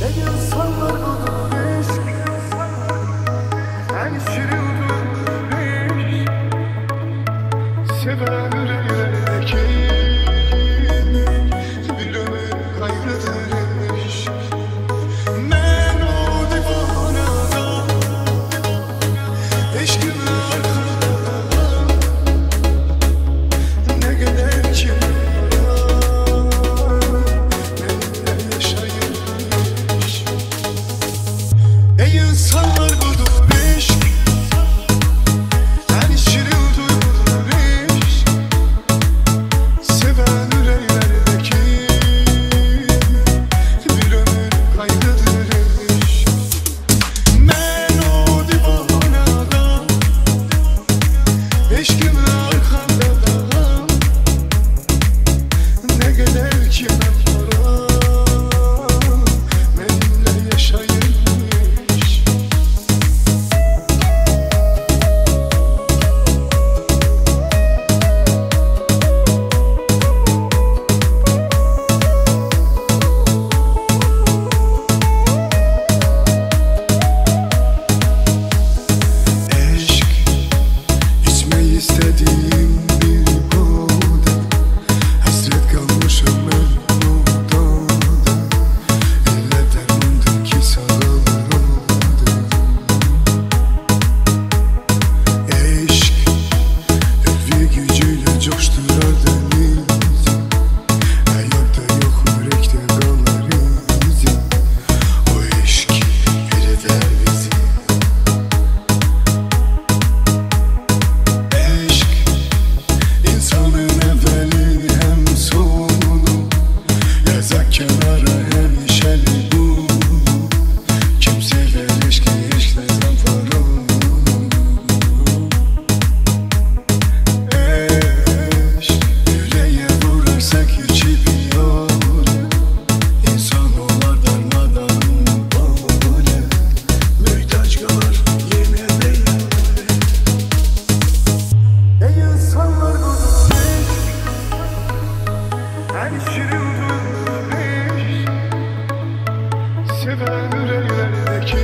insanlar budur eşk, en şirindir eşk. Sevenlerdeki bir ömür kaybeder eşk. Ben o divanada eşkimle arkada ne kadar ki İnsanlar budur eşk, en şirindir eşk. Seven yüreklerdeki bir ömür kaydıdır eşk. Ben o divanada eşkimle arkada ne kadar ki ben para benimle yaşayın. İstediğim bir koda, hasret kalmışım ben noktada. Elle dermandır ki sarılmadı. Eşk, elvi gücüyle coşturar denizi. Hayatta yok yürekte kalır izi. O eşk bir eder bizi. Kenara her şeli bu. Kimse vermiş ki eşklerden para. Eşk yüreğe vurarsak içi bir yol. İnsan olar darmadan böyle. Mühtaç kalır yemin değil. Ey insanlar budur eşk, en şirindir. Seven yüreklerdeki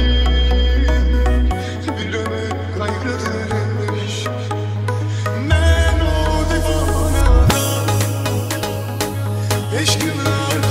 bir ömür kaybeder eşk. Ben o divanada eşkimle